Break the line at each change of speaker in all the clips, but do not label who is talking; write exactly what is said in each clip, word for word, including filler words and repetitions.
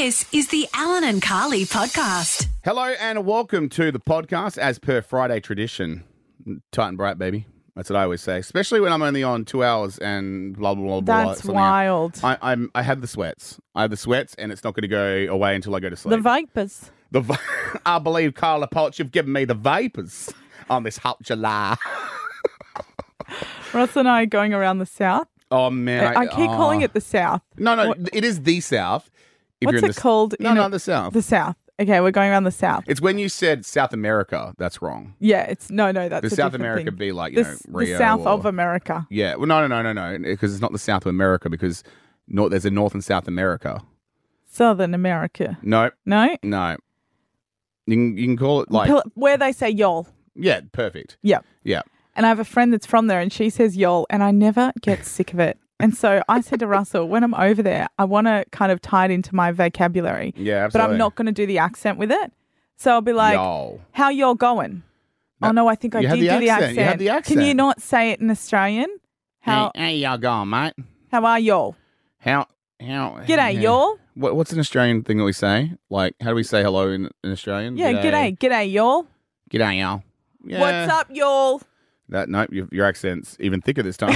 This is the Alan and Carly podcast.
Hello and welcome to the podcast as per Friday tradition. Tight and bright, baby. That's what I always say, especially when I'm only on two hours and blah, blah, blah, blah.
That's wild.
I, I'm, I have the sweats. I have the sweats and it's not going to go away until I go to sleep.
The vapors.
The va- I believe, Carla Polch, you've given me the vapors on this hot July.
Russ and I are going around the south.
Oh, man.
I, I keep
oh.
calling it the south.
No, no,
What-
it is the South. If
What's
you're in
it
the,
called?
No,
in
no,
a-
the South.
The south. Okay, we're going around the south.
It's when you said South America, that's wrong.
Yeah, it's no, no. That's
The
a
South
different
America
thing.
be like, you
the,
know,
s-
Rio
the south
or-
of America.
Yeah, well, no, no, no, no, no, because it's not the South of America because nor- there's a North and South America.
Southern America.
No,
No,
no. You can, you can call it like,
Pil- where they say y'all.
yeah, perfect.
Yeah.
Yeah.
And I have a friend that's from there, and she says y'all, and I never get sick of it. And so I said to Russell, when I'm over there, I want to kind of tie it into my vocabulary.
Yeah,
But
absolutely.
I'm not going to do the accent with it. So I'll be like,
Y'all.
how y'all going?
No,
oh, no, I think I
you
did
had
do
the
the
accent.
accent.
You had the
Can you
accent.
not say it in Australian? How
Hey, hey, y'all going, mate?
how are y'all?
How, how?
G'day,
yeah.
y'all.
What, what's an Australian thing that we say? Like, how do we say hello in, in Australian?
Yeah, g'day. G'day, y'all.
G'day, y'all. Yeah.
What's up, y'all?
That nope, your, your accent's even thicker this time.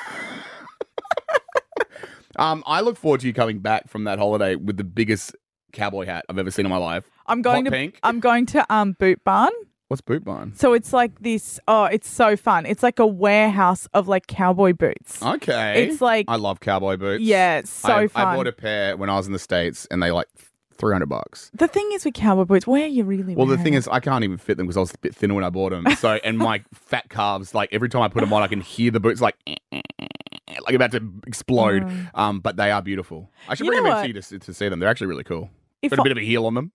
um, I look forward to you coming back from that holiday with the biggest cowboy hat I've ever seen in my life.
I'm going
Hot
to
pink.
I'm going to um Boot Barn.
What's boot barn?
So it's like this oh, it's so fun. It's like a warehouse of like cowboy boots.
Okay,
It's like-
I love cowboy boots.
Yeah, it's so
I,
fun.
I bought a pair when I was in the States, and they like three hundred bucks.
The thing is with cowboy boots, where are you really
Well, the
wearing
thing
them?
is, I can't even fit them because I was a bit thinner when I bought them. So, and my fat calves, like every time I put them on, I can hear the boots like, like about to explode. Um, but they are beautiful. I should
You
bring
know
them in
what?
to you to, to see them. They're actually really cool.
If
Got a
I-
bit of a heel on them.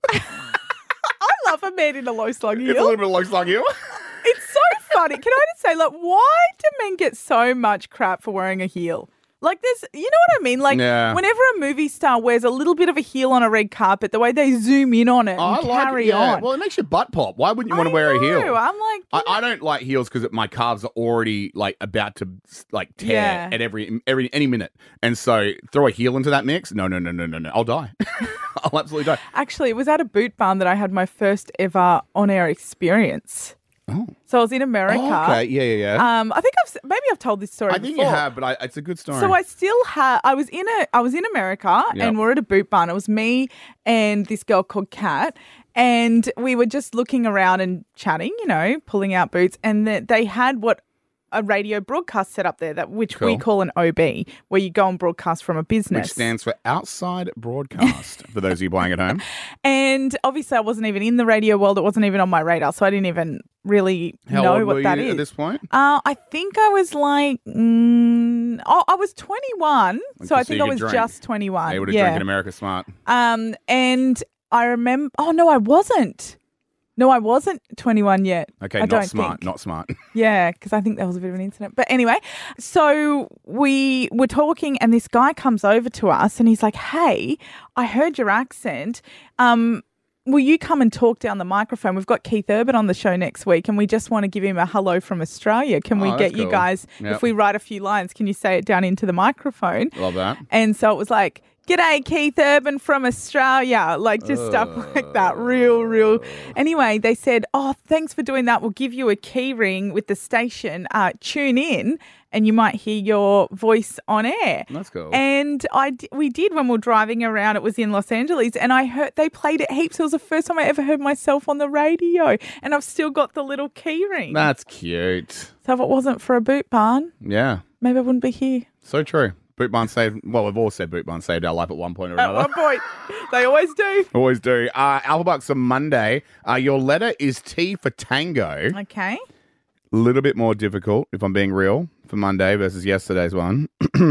I love a man in a low slung heel.
It's a little bit of low slung heel.
It's so funny. Can I just say, like, why do men get so much crap for wearing a heel? Like, there's, you know what I mean? Like,
Yeah.
whenever a movie star wears a little bit of a heel on a red carpet, the way they zoom in on it and
I like
carry
it. Yeah.
on.
Well, it makes your butt pop. Why wouldn't you want to
I
wear a heel?
know. I'm like,
I, I don't like heels because my calves are already like about to like tear
Yeah.
at every every any minute, and so throw a heel into that mix. No, no, no, no, no, no. I'll die. I'll absolutely die.
actually, it was at a boot barn that I had my first ever on-air experience.
Oh.
So I was in America.
Oh, okay. Yeah, yeah, yeah.
Um, I think I've s- maybe I've told this story
I think
before.
you have, but I, it's a good story.
So I still had. I was in a. I was in America,
Yep.
and we're at a boot barn. It was me and this girl called Kat, and we were just looking around and chatting. You know, pulling out boots, and the, they had what a radio broadcast set up there that which we
Cool.
call an O B, where you go and broadcast from a business.
Which stands for outside broadcast for those of you buying at home.
And obviously, I wasn't even in the radio world. It wasn't even on my radar, so I didn't even really
How
know
old
what
were
that
you
is.
at this point?
Uh, I think I was like, mm, oh, I was twenty-one, so
Okay,
I
so
think
you
I
could
was
drink.
just twenty-one.
Able to
yeah.
drink in America smart.
Um, and I remember. Oh no, I wasn't. No, I wasn't twenty-one yet.
Okay,
I
not
don't
smart,
think.
not smart.
Yeah, because I think there was a bit of an incident. But anyway, so we were talking, and this guy comes over to us, and he's like, "Hey, I heard your accent. Um, will you come and talk down the microphone? We've got Keith Urban on the show next week, and we just want to give him a hello from Australia. Can we
Oh,
get
that's
you
cool.
guys,
Yep.
if we write a few lines, can you say it down into the microphone?"
Love that.
And so it was like, "G'day, Keith Urban from Australia," like just stuff like that. Real, real. Anyway, they said, "Oh, thanks for doing that. We'll give you a key ring with the station. Uh, tune in and you might hear your voice on air."
That's cool.
And I, d- we did when we were driving around. It was in Los Angeles, and I heard they played it heaps. It was the first time I ever heard myself on the radio, and I've still got the little key ring.
That's cute.
So if it wasn't for a boot barn,
Yeah,
maybe I wouldn't be here.
so true. Boot barn saved. Well, we've all said boot barn saved our life at one point or
At
another.
one point, they always do.
Always do. Uh, Alpha Bucks on Monday. Uh, your letter is T for Tango.
Okay.
A little bit more difficult, if I'm being real, for Monday versus yesterday's one.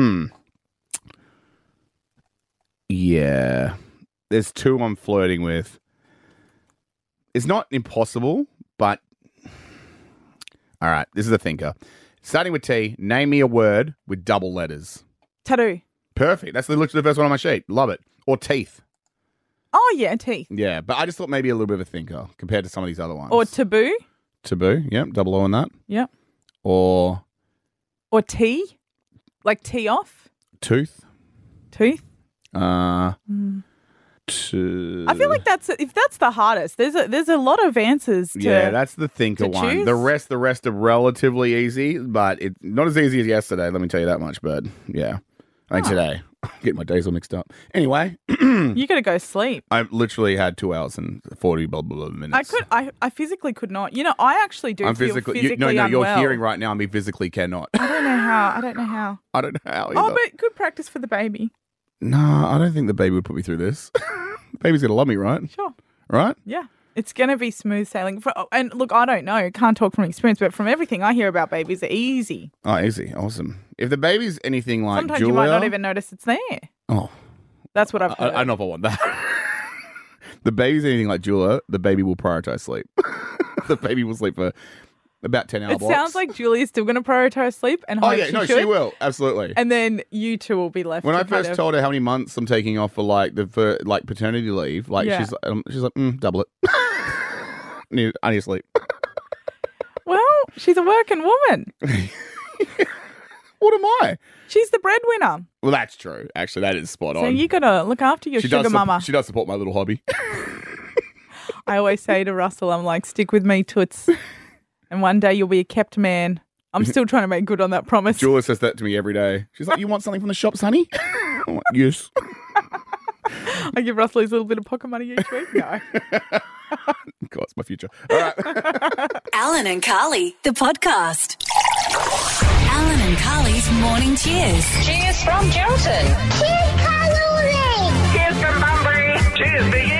Yeah. There's two I'm flirting with. It's not impossible, but... All right, this is a thinker. Starting with T, name me a word with double letters.
Tattoo.
Perfect. That's literally the first one on my sheet. Love it. Or teeth.
Oh, yeah, teeth.
Yeah, but I just thought maybe a little bit of a thinker compared to some of these other ones.
Or taboo.
Taboo. Yep, double O on that.
Yep.
Or
Or tea. Like tea off.
tooth.
Tooth.
Uh, to...
I feel like that's if that's the hardest. There's a there's a lot of answers to
Yeah, that's the thinker
to
one.
choose.
The rest, the rest are relatively easy, but it's not as easy as yesterday. Let me tell you that much. But yeah, I think
Oh.
today, get my days all mixed up. Anyway,
You got to go sleep.
I literally had two hours and forty blah blah, blah minutes.
I could I, I physically could not. You know, I actually do
I'm
feel
physically.
physically,
you, no, no, you're
unwell.
hearing right now. I mean, physically cannot.
I don't know how. I don't know how.
I don't know how. Either.
Oh, but good practice for the baby.
No, I don't think the baby would put me through this. The baby's gonna love me, right?
Sure.
Right?
Yeah. It's going to be smooth sailing. For, and look, I don't know. Can't talk from experience, but from everything I hear about babies, they're easy.
Oh, easy, awesome. If the baby's anything like
Sometimes
Julia,
you might not even notice it's there.
Oh,
That's what I've
I,
heard.
I don't know if I want that. The baby's anything like Julia, the baby will prioritize sleep. The baby will sleep for about ten hour
It
blocks.
sounds like Julie's still going to prioritize sleep and
Oh
hope
yeah,
she
no,
should.
she will absolutely.
And then you two will be left.
When
to
I
kind
first
of-
told her how many months I'm taking off for like the for like paternity leave, like
Yeah.
she's um, she's like mm, double it. I need I need to sleep.
well, she's a working woman.
What am I?
She's the breadwinner.
Well, that's true. Actually, that is spot
So
on.
you got to look after your
she
sugar
does sup-
mama.
She does support my little hobby.
I always say to Russell, I'm like, stick with me, toots. And one day you'll be a kept man. I'm still trying to make good on that promise.
Julia says that to me every day. She's like, "You want something from the shops, honey?" I'm like, yes.
I give Russell his little bit of pocket money each week. No.
God, it's my future. All right.
Alan and Carly, the podcast. Alan and Carly's Morning Cheers.
Cheers from Geraldton.
Cheers, Carly!
Cheers from Bunbury. Cheers, Big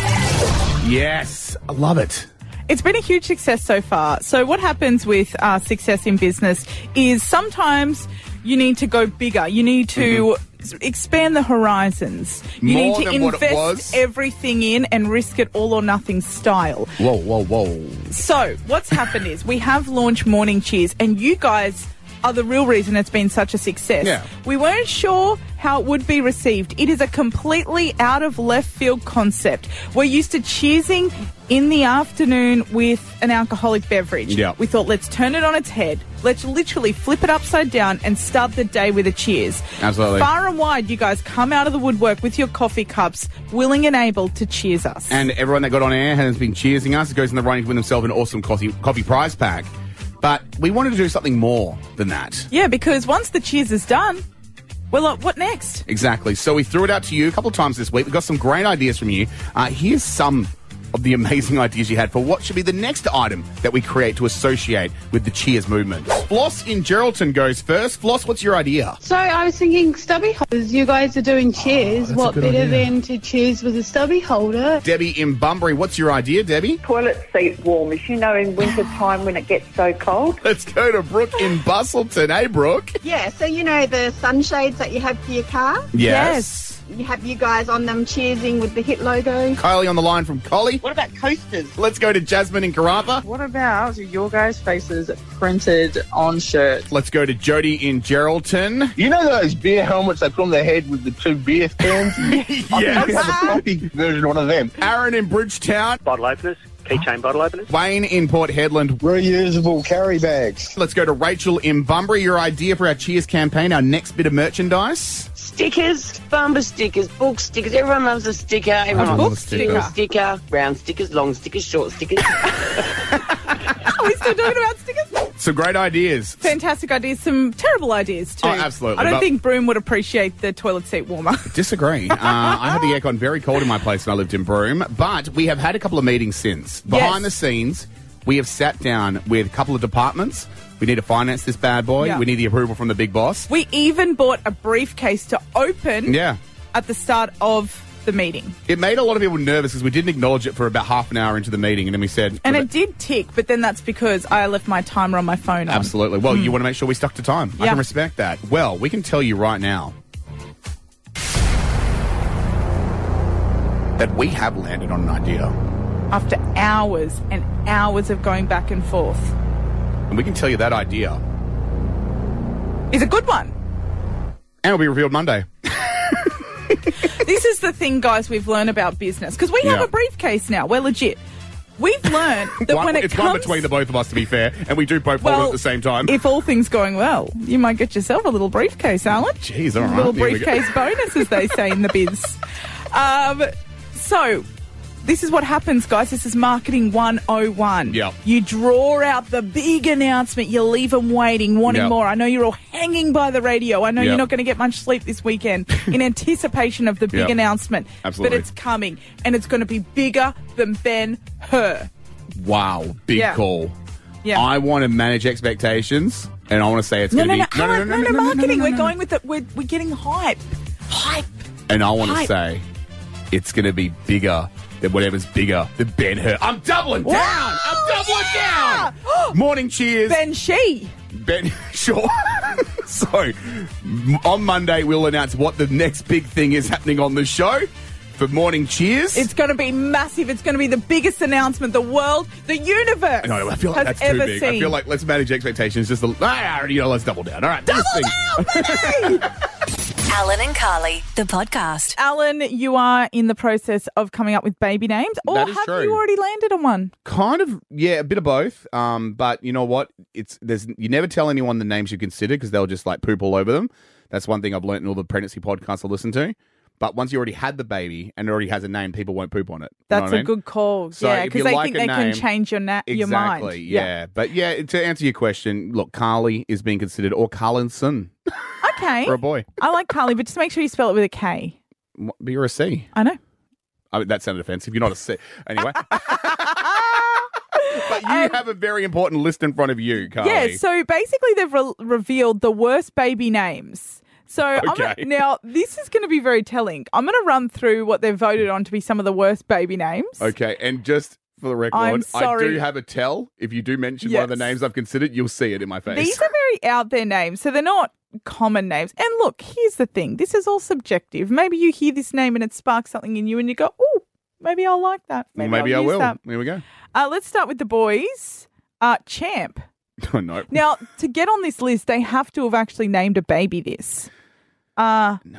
Ears.
Yes, I love it.
It's been a huge success so far. So what happens with uh, success in business is sometimes you need to go bigger. You need to s- expand the horizons. You
More
need to
than what it
invest
was.
everything in and risk it all or nothing style.
Whoa, whoa, whoa.
So what's happened is we have launched Morning Cheers, and you guys are the real reason it's been such a success.
Yeah.
We weren't sure how it would be received. It is a completely out of left field concept. We're used to cheersing in the afternoon with an alcoholic beverage.
Yeah.
We thought, let's turn it on its head. Let's literally flip it upside down and start the day with a cheers.
Absolutely.
Far and wide, you guys come out of the woodwork with your coffee cups, willing and able to cheers us.
And everyone that got on air has been cheersing us. It goes in the running to win themselves an awesome coffee, coffee prize pack. But we wanted to do something more than that.
yeah, because once the cheers is done, well, like, what next?
Exactly. So we threw it out to you a couple of times this week. We got some great ideas from you. Uh, here's some of the amazing ideas you had for what should be the next item that we create to associate with the Cheers movement. Floss in Geraldton goes first. Floss, what's your idea?
So I was thinking stubby holders. You guys are doing cheers.
that's a
what
good
better
idea.
than to cheers with a stubby holder?
Debbie in Bunbury, what's your idea, Debbie?
Toilet seat warmers, you know, in winter time when it gets so cold.
Let's go to Brooke in Bustleton. Hey, Brooke.
Yeah, so you know the sunshades that you have for your car?
Yes.
You have you guys on them cheersing with the hit logo.
Kylie on the line from Collie.
What about coasters?
Let's go to Jasmine in Karratha.
What about your guys' faces printed on shirts?
Let's go to Jody in Geraldton.
You know those beer helmets they put on their head with the two beer cans? I think we have a coffee version of one of them.
Aaron in Bridgetown.
Bottle openers, keychain bottle openers.
Wayne in Port Hedland.
Reusable carry bags.
Let's go to Rachel in Bunbury. Your idea for our Cheers campaign, our next bit of merchandise.
Stickers, bumper stickers, book stickers. Everyone loves a sticker. Everyone
book
loves a
sticker.
sticker. Round stickers, long stickers, short stickers.
Are we still talking about stickers?
Some great ideas.
Fantastic ideas, some terrible ideas too.
Oh, absolutely,
I don't
but-
think Broome would appreciate the toilet seat warmer.
Disagree. Uh, I had the aircon very cold in my place when I lived in Broome, but we have had a couple of meetings since. Behind
Yes.
the scenes, we have sat down with a couple of departments. We need to finance this bad boy.
Yeah.
We need the approval from the big boss.
We even bought a briefcase to open
Yeah.
at the start of the meeting.
It made a lot of people nervous because we didn't acknowledge it for about half an hour into the meeting, and then we said...
And it did tick, but then that's because I left my timer on my phone on.
Absolutely. Well, you want to make sure we stuck to time. I
Yeah.
can respect that. Well, we can tell you right now that we have landed on an idea.
After hours and hours of going back and forth.
And we can tell you that idea.
It's a good one.
And it'll be revealed Monday.
This is the thing, guys, we've learned about business. Because we have
Yeah.
a briefcase now. We're legit. We've learned that
One-
when it
it's
comes...
one between the both of us, to be fair, and we do both hold it at the same time.
If all things going well, you might get yourself a little briefcase, Alan.
Jeez, all right.
Little
Here we go.
briefcase bonus, as they say in the biz. Um, So, this is what happens, guys. This is Marketing one oh one.
Yep.
You draw out the big announcement. You leave them waiting, wanting
Yep.
more. I know you're all hanging by the radio. I know
Yep.
you're not going to get much sleep this weekend in anticipation of the big
Yep.
announcement.
Absolutely.
But it's coming, and it's going to be bigger than Ben-Hur.
Wow, big
Yeah.
call.
Yeah.
I want to manage expectations, and I want to say it's
No,
going
no,
to
no,
be...
no, no, no, marketing. We're going with it. We're, we're getting hype. Hype.
And I want to
Hype.
say it's going to be bigger than whatever's bigger than Ben-Hur. I'm doubling down.
Wow.
I'm doubling down. Morning cheers.
Ben She.
Ben, sure. So, m- on Monday, we'll announce what the next big thing is happening on the show for Morning Cheers.
It's going to be massive. It's going to be the biggest announcement the world, the universe
No, I feel like
has
that's too
ever
big.
seen.
I feel like let's manage expectations. Just a, ah, you know, let's double down. All right, double
down, baby!
Alan and Carly, the podcast.
Alan, you are in the process of coming up with baby names, or
That is
have
true.
you already landed on one?
Kind of, yeah, a bit of both. Um, but you know what? It's there's you never tell anyone the names you consider because they'll just like poop all over them. That's one thing I've learned in all the pregnancy podcasts I listen to. But once you already had the baby and it already has a name, people won't poop on it. You know
That's
what I
a
mean?
good call.
So
yeah,
if
because
you
they
like
think
a
they
name-
can change your na- your mind.
Exactly, yeah. But yeah, to answer your question, look, Carly is being considered, or Carlinson
Okay.
for a boy.
I like Carly, but just make sure you spell it with a K.
What- But you're a C.
I know.
I mean, that sounded offensive. You're not a C. Anyway. But you
Um,
have a very important list in front of you, Carly.
Yeah, so basically they've re- revealed the worst baby names. So I'm
Okay.
gonna, now this is going to be very telling. I'm going to run through what they've voted on to be some of the worst baby names.
Okay, and just for the record,
I'm
I
sorry.
do have a tell. If you do mention one of the
Yes.
names I've considered, you'll see it in my face.
These are very out there names, so they're not common names. And look, here's the thing. This is all subjective. Maybe you hear this name and it sparks something in you and you go, oh, maybe I'll like that.
Well,
Maybe,
maybe
I'll
I
use
will.
that.
There we go.
Uh, let's start with the boys. Uh, Champ.
Oh, no.
Now, to get on this list, they have to have actually named a baby this. Uh,
no.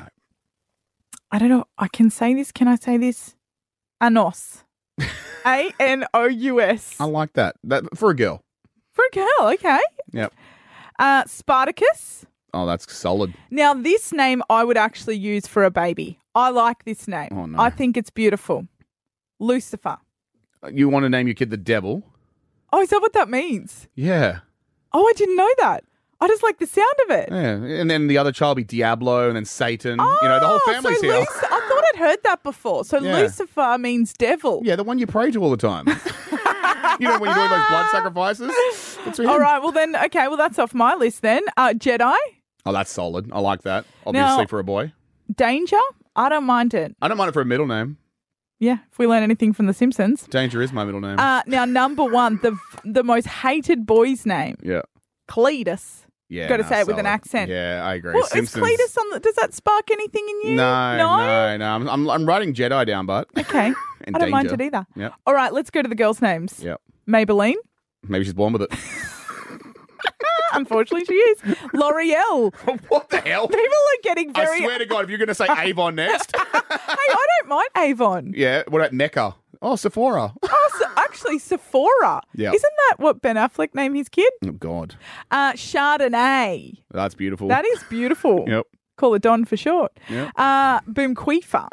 I don't know. I can say this. Can I say this? Anos. A N O U S.
I like that. That for a girl.
For a girl, okay.
Yep.
Uh, Spartacus.
Oh, that's solid.
Now, this name I would actually use for a baby. I like this name.
Oh, no.
I think it's beautiful. Lucifer.
You want to name your kid the devil?
Oh, is that what that means?
Yeah.
Oh, I didn't know that. I just like the sound of it.
Yeah. And then the other child be Diablo and then Satan.
Oh,
you know, the whole family's
so
here.
Luc- I thought I'd heard that before. So
Yeah.
Lucifer means devil.
Yeah, the one you pray to all the time. You know, when you're doing those blood sacrifices? That's for him.
All right, well then, okay, well that's off my list then. Uh, Jedi,
Oh, that's solid. I like that. Obviously
Now-
for a boy.
Danger, I don't mind it.
I don't mind it for a middle name.
Yeah, if we learn anything from The Simpsons.
Danger is my middle name.
Uh, now, number one, the the most hated boy's name,
yeah.
Cletus.
Yeah.
Got to
no,
say it with an
solid.
accent.
Yeah, I agree.
Well,
Simpsons.
is Cletus on the, does that spark anything in you?
No,
No?
no, no. I'm, I'm, I'm writing Jedi down, but.
Okay.
And
I don't mind
Danger.
it either.
Yep.
All right, let's go to the girls' names.
Yep.
Maybelline.
Maybe she's born with it.
Unfortunately, she is. L'Oreal.
What the hell?
People are getting very...
I swear to God, if you're going to say Avon next.
Hey, I don't mind Avon.
Yeah. What about Mecca? Oh, Sephora.
Oh, so actually, Sephora.
Yeah.
Isn't that what Ben Affleck named his kid?
Oh, God.
Uh, Chardonnay.
That's beautiful.
That is beautiful.
Yep.
Call it Don for short.
Yep.
Uh, Boomqueefa.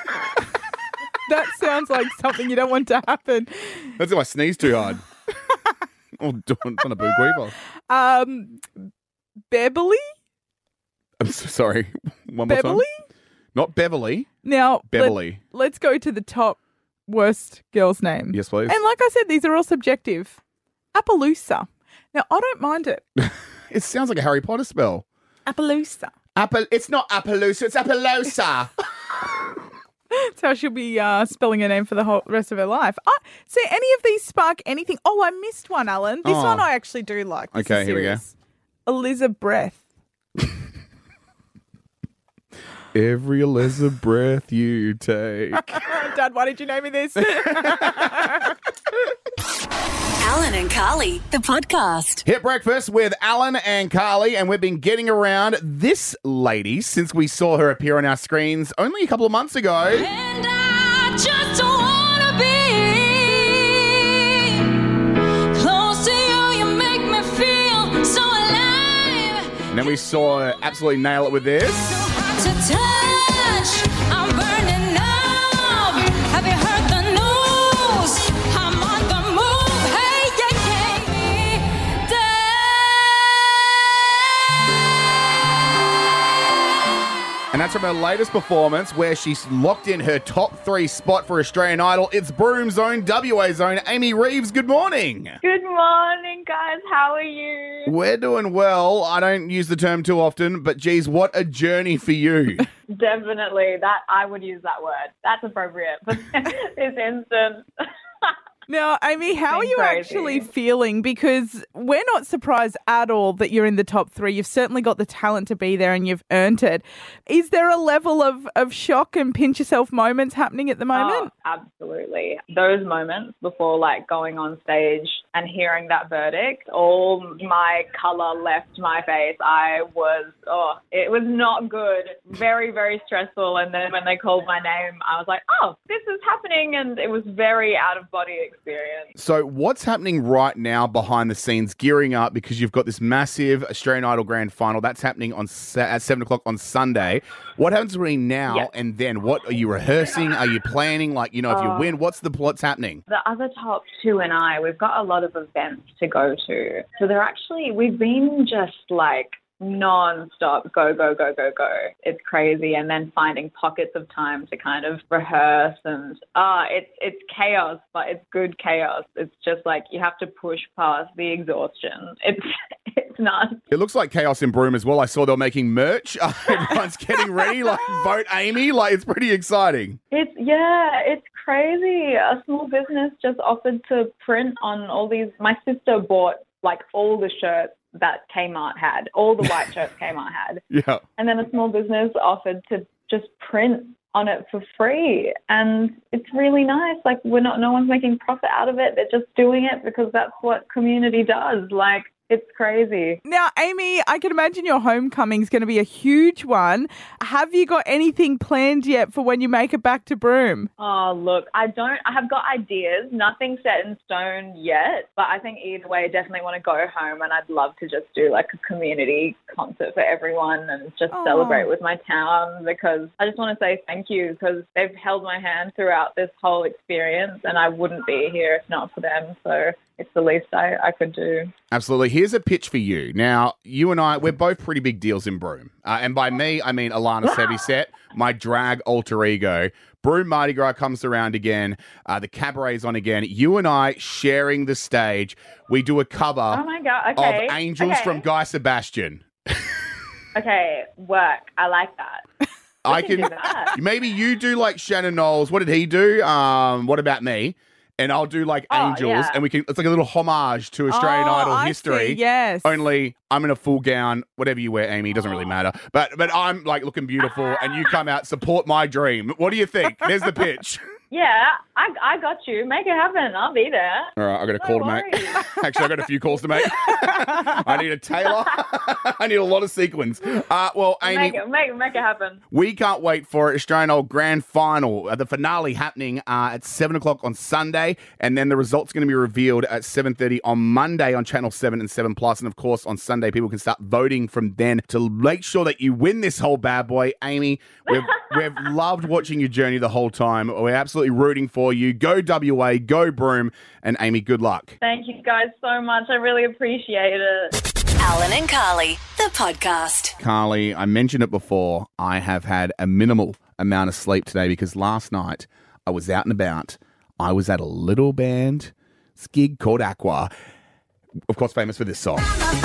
That sounds like something you don't want to happen.
That's if I sneeze too hard. Oh, don't, don't a boo queeper.
Um, Beverly?
I'm so sorry. One more time.
Beverly?
Not Beverly.
Now,
Beverly.
Let, let's go to the top worst girl's name.
Yes, please.
And like I said, these are all subjective. Appaloosa. Now, I don't mind it.
It sounds like a Harry Potter spell.
Appaloosa.
Apple. It's not Appaloosa. It's Appaloosa.
That's how she'll be uh, spelling her name for the whole rest of her life. I, see, any of these spark anything? Oh, I missed one, Alan. This
Oh.
one I actually do like. This
Okay,
is
here we go.
serious. Elizabeth.
Every Elizabeth breath you take.
Dad, why did you name me this?
Alan and Carly, the podcast.
Hit breakfast with Alan and Carly, and we've been getting around this lady since we saw her appear on our screens only a couple of months ago.
And I just wanna be close to you. You make me feel so alive.
And then we saw her absolutely nail it with this.
To touch, I'm burning up. Have you
And that's from her latest performance where she's locked in her top three spot for Australian Idol. It's Broom's own W A's own Amy Reeves. Good morning.
Good morning, guys. How are you?
We're doing well. I don't use the term too often, but geez, what a journey for you.
Definitely. That I would use that word. That's appropriate for this instance.
Now, Amy, how are
Been
you
crazy.
actually feeling? Because we're not surprised at all that you're in the top three. You've certainly got the talent to be there and you've earned it. Is there a level of, of shock and pinch yourself moments happening at the moment?
Oh, absolutely. Those moments before like going on stage and hearing that verdict, all my colour left my face. I was, oh, it was not good. Very, very stressful. And then when they called my name, I was like, oh, this is happening. And it was very out of body experience.
So what's happening right now behind the scenes, gearing up because you've got this massive Australian Idol Grand Final that's happening on sa- at seven o'clock on Sunday. What happens between now
Yep.
and then? What are you rehearsing? Are you planning? Like, you know, if you
Oh.
win, what's the what's happening?
The other top two and I, we've got a lot of events to go to. So they're actually, we've been just like non-stop, go, go, go, go, go. It's crazy. And then finding pockets of time to kind of rehearse and, ah, it's it's chaos, but it's good chaos. It's just like you have to push past the exhaustion. It's it's not.
It looks like chaos in Broome as well. I saw they were making merch. Uh, everyone's getting ready, like vote Amy. Like, it's pretty exciting.
It's, yeah, it's crazy. A small business just offered to print on all these. My sister bought like all the shirts that Kmart had, all the white shirts Kmart had.
Yeah.
And then a small business offered to just print on it for free. And it's really nice. Like, we're not, no one's making profit out of it. They're just doing it because that's what community does. Like, it's crazy.
Now, Amy, I can imagine your homecoming is going to be a huge one. Have you got anything planned yet for when you make it back to Broome?
Oh, look, I don't, I have got ideas, nothing set in stone yet, but I think either way, I definitely want to go home and I'd love to just do like a community concert for everyone and just
Oh.
celebrate with my town because I just want to say thank you because they've held my hand throughout this whole experience and I wouldn't be here if not for them. So it's the least I, I could do.
Absolutely. Here's a pitch for you. Now, you and I, we're both pretty big deals in Broome. Uh, and by me, I mean Alana Seviset, my drag alter ego. Broome Mardi Gras comes around again. Uh, the cabaret's on again. You and I sharing the stage. We do a cover
Oh my God. Okay.
of Angels
okay.
from Guy Sebastian.
Okay. Work. I like that.
I
can
can
do that.
maybe you do like Shannon Knowles. What did he do? Um, what about me? And I'll do like
Oh,
Angels,
yeah.
and we can. It's like a little homage to Australian
Oh,
Idol
I
history.
see, yes.
Only I'm in a full gown, whatever you wear, Amy. Doesn't really matter. But but I'm like looking beautiful, and you come out support my dream. What do you think? There's the pitch.
Yeah, I, I got you. Make it happen. I'll be there.
All right, I got a call to make.
worries.
Actually, I got a few calls to make. I need a tailor. I need a lot of sequins. Uh, well, Amy,
Make it, make, make it happen.
we can't wait for it. Australian Idol Grand Final, uh, the finale happening uh, at seven o'clock on Sunday, and then the results going to be revealed at seven thirty on Monday on Channel seven and seven Plus, and of course on Sunday people can start voting from then to make sure that you win this whole bad boy. Amy, we've we've loved watching your journey the whole time. We're absolutely rooting for you. Go W A, go Broome, and Amy, good luck.
Thank you guys so much. I really appreciate it.
Alan and Carly, the podcast.
Carly, I mentioned it before. I have had a minimal amount of sleep today because last night I was out and about. I was at a little band gig called Aqua, of course famous for this song.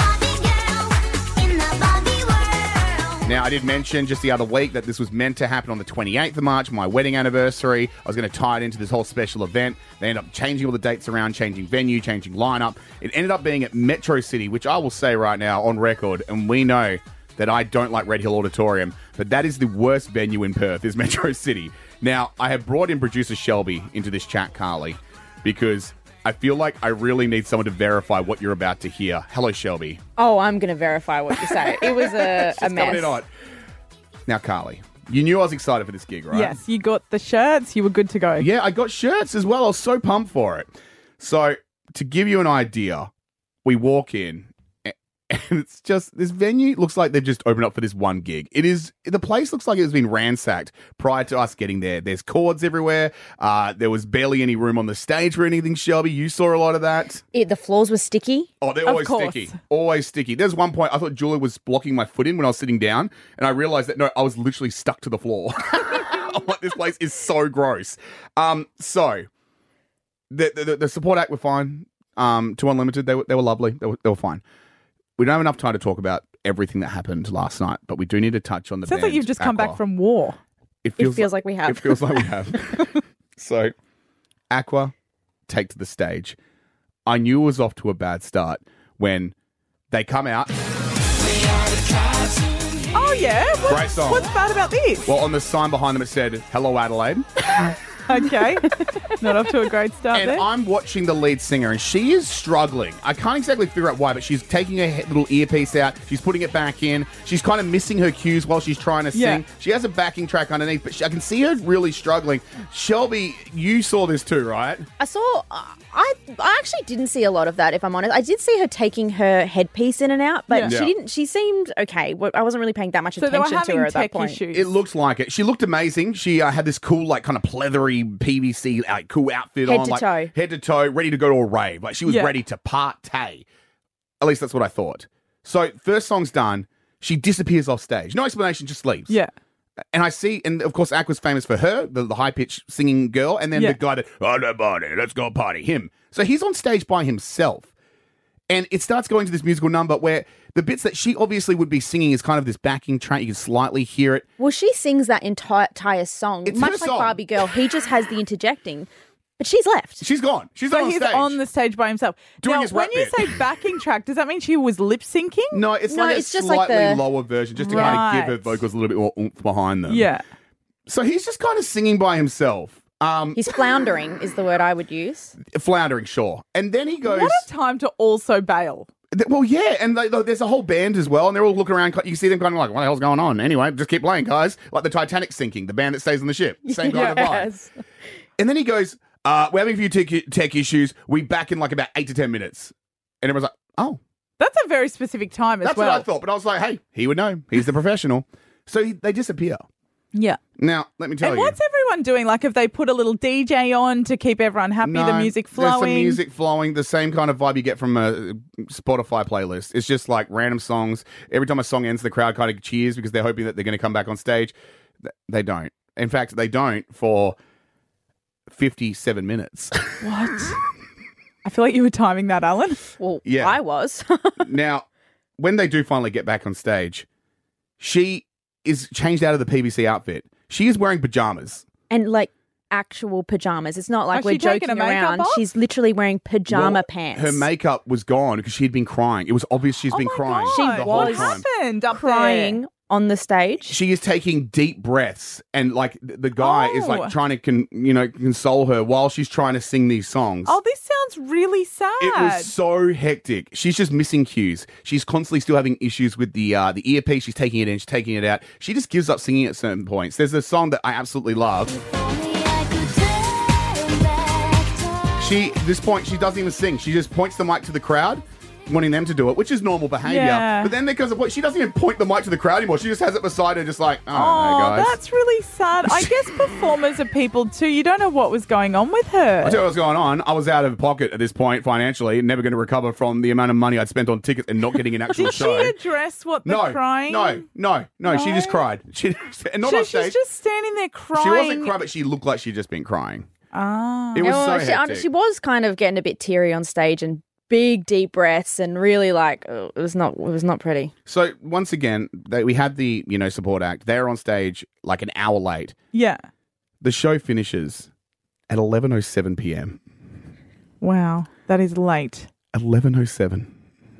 Now, I did mention just the other week that this was meant to happen on the twenty-eighth of March, my wedding anniversary. I was going to tie it into this whole special event. They ended up changing all the dates around, changing venue, changing lineup. It ended up being at Metro City, which I will say right now on record, and we know that I don't like Red Hill Auditorium, but that is the worst venue in Perth, is Metro City. Now, I have brought in producer Shelby into this chat, Carly, because I feel like I really need someone to verify what you're about to hear. Hello, Shelby.
Oh, I'm going to verify what you say. It was a, a
She's coming in
mess.
hot. Now, Carly, you knew I was excited for this gig, right?
Yes, you got the shirts. You were good to go.
Yeah, I got shirts as well. I was so pumped for it. So, to give you an idea, we walk in, And it's just, this venue looks like they've just opened up for this one gig. It is, the place looks like it's been ransacked prior to us getting there. There's cords everywhere. Uh, there was barely any room on the stage for anything, Shelby. You saw a lot of that.
It, the floors were sticky.
Oh, they're
Of
always
course.
sticky. Always sticky. There's one point I thought Julia was blocking my foot in when I was sitting down, and I realized that, no, I was literally stuck to the floor. I'm like, this place is so gross. Um, so, the, the, the support act were fine. Um, Two Unlimited, they were, they were lovely. They were, they were fine. We don't have enough time to talk about everything that happened last night, but we do need to touch on the
Sounds
band
like you've just come
Aqua.
back from war.
It feels like we have.
It feels like we have. So, Aqua, take to the stage. I knew it was off to a bad start when they come out.
Oh, yeah? What's,
Great song.
What's bad about this?
Well, on the sign behind them, it said, "Hello, Adelaide."
Okay. Not off to a great start
And
there.
I'm watching the lead singer, and she is struggling. I can't exactly figure out why, but she's taking her he- little earpiece out. She's putting it back in. She's kind of missing her cues while she's trying to
Yeah.
sing. She has a backing track underneath, but she, I can see her really struggling. Shelby, you saw this too, right?
I saw. Uh, I I actually didn't see a lot of that. If I'm honest, I did see her taking her headpiece in and out, but
Yeah.
she
Yeah.
didn't. She seemed okay. Well, I wasn't really paying that much
So they were
attention to her
having
at that
tech
point.
issues.
It looked like it. She looked amazing. She uh, had this cool, like, kind of pleathery P V C, like, cool outfit
Head
on,
to
like
toe.
head to toe, ready to go to a rave. Like, she was
Yeah.
ready to partay. At least that's what I thought. So, first song's done. She disappears off stage. No explanation, just leaves.
Yeah.
And I see, and of course, Aqua's famous for her, the, the high pitched singing girl, and then
Yeah.
the guy that, oh, nobody, let's go party, him. So he's on stage by himself. And it starts going to this musical number where the bits that she obviously would be singing is kind of this backing track. You can slightly hear it.
Well, she sings that entire, entire song,
It's
much
her
like
song.
Barbie Girl. He just has the interjecting, but she's left.
She's gone. She's
So
not on
he's
stage.
on the stage by himself.
Doing
now,
his
when
rap
you
bit.
say backing track, does that mean she was lip syncing?
No, it's
No,
like
it's
a
just like
slightly
the-
lower version, just to kind
Right.
of give her vocals a little bit more oomph behind them.
Yeah.
So he's just kind of singing by himself. Um,
He's floundering, is the word I would use.
floundering, sure. And then he goes...
What a time to also bail.
Th- Well, yeah, and they, they- there's a whole band as well, and they're all looking around. You see them kind of like, what the hell's going on? Anyway, just keep playing, guys. Like the Titanic sinking, the band that stays on the ship. Same kind of vibe.
Yes.
And then he goes, uh, we're having a few tech, tech issues. We back in like about eight to ten minutes. And everyone's like, oh,
That's a very specific time as
that's
well.
what I thought. But I was like, hey, he would know. He's the professional. So he, they disappear.
Yeah.
Now, let me tell
And
you.
what's everyone doing? Like, have they put a little D J on to keep everyone happy, the music flowing?
There's some music flowing, the same kind of vibe you get from a Spotify playlist. It's just like random songs. Every time a song ends, the crowd kind of cheers because they're hoping that they're going to come back on stage. Th- They don't. In fact, they don't for fifty-seven minutes.
What? I feel like you were timing that, Alan.
Well,
Yeah.
I was.
Now, when they do finally get back on stage, she is changed out of the P V C outfit. She is wearing pajamas.
And like actual pajamas. It's not like
Has
we're
she taken
joking
her makeup
around.
off?
She's literally wearing pajama
Well,
pants.
Her makeup was gone because she had been crying. It was obvious she's
Oh
been
my
crying
God.
She
the
was
whole time.
happened up
crying on the stage.
She is taking deep breaths, and like th- the guy is
Oh.
like trying to con- you know console her while she's trying to sing these songs.
Oh, this sounds really sad.
It was so hectic. She's just missing cues. She's constantly still having issues with the uh, the earpiece. She's taking it in, she's taking it out. She just gives up singing at certain points. There's a song that I absolutely love. She, at this point, she doesn't even sing. She just points the mic to the crowd, wanting them to do it, which is normal behavior.
Yeah.
But then there comes a point, she doesn't even point the mic to the crowd anymore. She just has it beside her, just like, oh,
Oh,
hey guys.
that's really sad. I guess performers are people too. You don't know what was going on with her.
I'll tell you what's going on. I was out of pocket at this point financially, never going to recover from the amount of money I'd spent on tickets and not getting an actual
Did
show.
she address what the
no,
crying?
no, no, no, She just
No?
cried. She and not
So
on
she's
stage.
just standing there crying.
She wasn't crying, but she looked like she'd just been crying.
Ah.
It was
Oh,
so
she,
hectic.
she was kind of getting a bit teary on stage and big deep breaths and really like oh, it was not it was not pretty.
So once again, they, we had the you know support act. They're on stage like an hour late.
Yeah.
The show finishes at eleven oh seven p.m.
Wow. That is late.
eleven oh seven.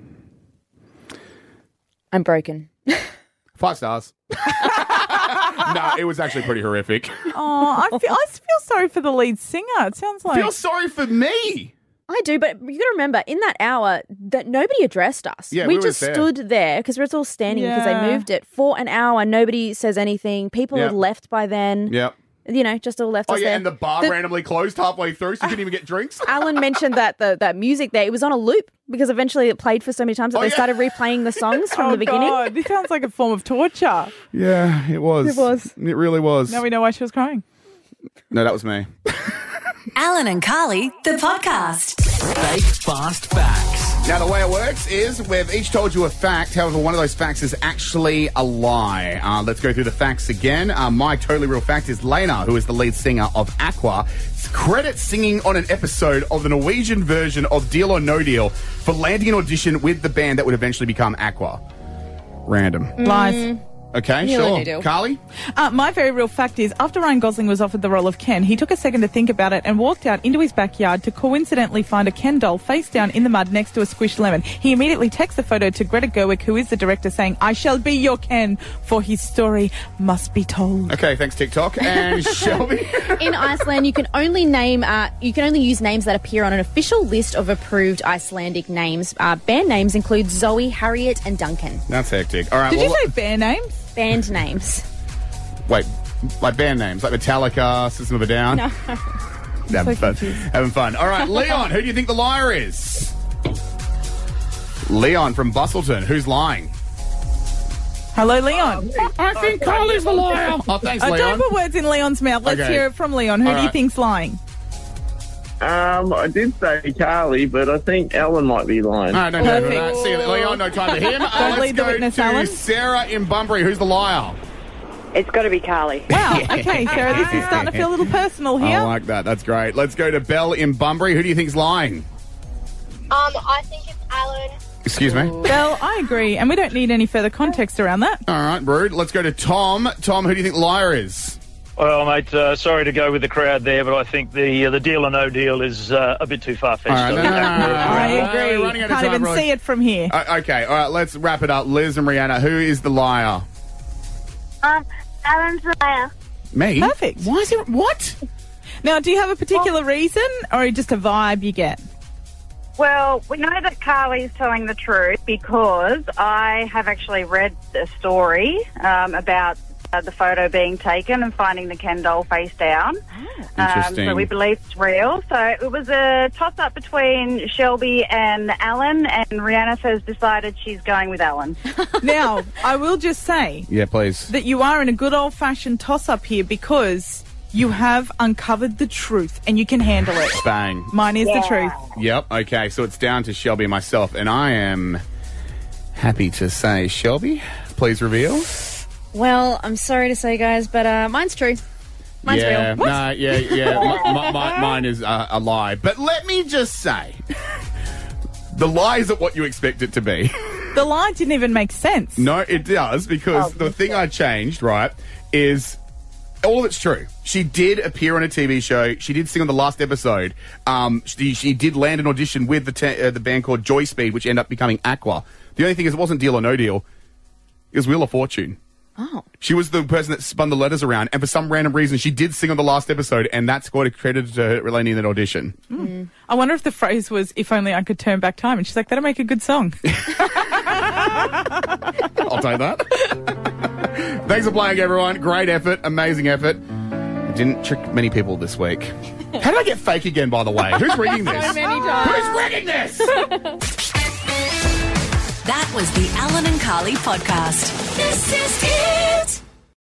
I'm broken.
Five stars. No, it was actually pretty horrific.
Oh, I feel, I feel sorry for the lead singer. It sounds like.
Feel sorry for me.
I do, but you got to remember, in that hour, that nobody addressed us.
Yeah,
we,
we were
just
there.
stood there because we're all standing because
Yeah.
they moved it for an hour. Nobody says anything. People
Yep.
had left by then.
Yep.
You know, just all left
Oh
us
yeah,
there.
and the bar randomly closed halfway through, so you couldn't even get drinks.
Alan mentioned that the that music there, it was on a loop because eventually it played for so many times that
Oh,
they
yeah.
started replaying the songs from
oh,
the beginning.
God, this sounds like a form of torture.
Yeah, it was.
It was.
It really was.
Now we know why she was crying.
No, that was me.
Alan and Carly, the podcast.
Fake fast facts.
Now, the way it works is we've each told you a fact. However, one of those facts is actually a lie. Uh, let's go through the facts again. Uh, my totally real fact is Lena, who is the lead singer of Aqua, is credited singing on an episode of the Norwegian version of Deal or No Deal for landing an audition with the band that would eventually become Aqua. Random.
Lies.
Okay,
Deal or
sure.
No Deal.
Carly?
Uh, my very real fact is, after Ryan Gosling was offered the role of Ken, he took a second to think about it and walked out into his backyard to coincidentally find a Ken doll face down in the mud next to a squished lemon. He immediately texts the photo to Greta Gerwig, who is the director, saying, "I shall be your Ken, for his story must be told."
Okay, thanks, TikTok. And Shelby?
In Iceland, you can only name uh, you can only use names that appear on an official list of approved Icelandic names. Uh, band names include Zoe, Harriet, and Duncan.
That's hectic. All right.
Did
well,
you say band names?
Band names.
Wait, like band names, like Metallica, System of a Down?
No.
Having
So
fun.
confused.
Having fun. All right, Leon, who do you think the liar is? Leon from Bustleton, who's lying?
Hello, Leon.
I think Carly's the liar. Oh, thanks,
Uh,
Leon.
don't put words in Leon's mouth. Let's
Okay.
hear it from Leon. Who
All
do you
right.
think's lying?
Um, I did say Carly, but I think Ellen might be lying.
All right, no time for that. See you, Leon. No time for him. Uh,
Don't
let's
lead the
go
witness,
to
Alan.
Sarah in Bunbury. Who's the liar?
It's got to be Carly.
Wow. Okay, Sarah, this is starting to feel a little personal here.
I like that. That's great. Let's go to Belle in Bunbury. Who do you think's lying?
Um, I think it's Alan.
Excuse me.
Well, I agree, and we don't need any further context around that.
All right, rude. Let's go to Tom. Tom, who do you think the liar is?
Well, mate, uh, sorry to go with the crowd there, but I think the uh, the deal or no deal is uh, a bit too far-fetched.
All right, no, no, no, no, no, no.
I
We're
agree.
running out of
Can't
time,
even
really.
see it from here.
Uh, okay, all right, let's wrap it up. Liz and Rihanna, who is the liar?
Um, Alan's the liar.
Me?
Perfect.
Why is it... What?
Now, do you have a particular reason, or just a vibe you get?
Well, we know that Carly's telling the truth because I have actually read a story um, about uh, the photo being taken and finding the Ken doll face down.
Interesting.
Um, so we believe it's real. So it was a toss-up between Shelby and Alan, and Rihanna has decided she's going with Alan.
Now, I will just say
Yeah, please.
that you are in a good old-fashioned toss-up here because you have uncovered the truth and you can handle it.
Bang.
Mine is the truth.
Yep, okay, so it's down to Shelby and myself, and I am happy to say, Shelby, please reveal.
Well, I'm sorry to say, guys, but uh, mine's true. Mine's
yeah,
real. What?
no, yeah, yeah, my, my, my, mine is uh, a lie. But let me just say, the lie isn't what you expect it to be.
The lie didn't even make sense.
No, it does, because the thing I changed, right, is all of it's true. She did appear on a T V show. She did sing on the last episode. Um, she, she did land an audition with the te- uh, the band called Joy Speed, which ended up becoming Aqua. The only thing is, it wasn't Deal or No Deal. It was Wheel of Fortune.
Oh.
She was the person that spun the letters around, and for some random reason, she did sing on the last episode, and that's what credited to her landing that audition.
Mm. I wonder if the phrase was, "If only I could turn back time." And she's like, that'll make a good song.
I'll take that. Thanks for playing, everyone. Great effort. Amazing effort. I didn't trick many people this week. How did I get fake again, by the way? Who's rigging this?
So many times.
Who's rigging this?
That was the Alan and Carly podcast. This is it.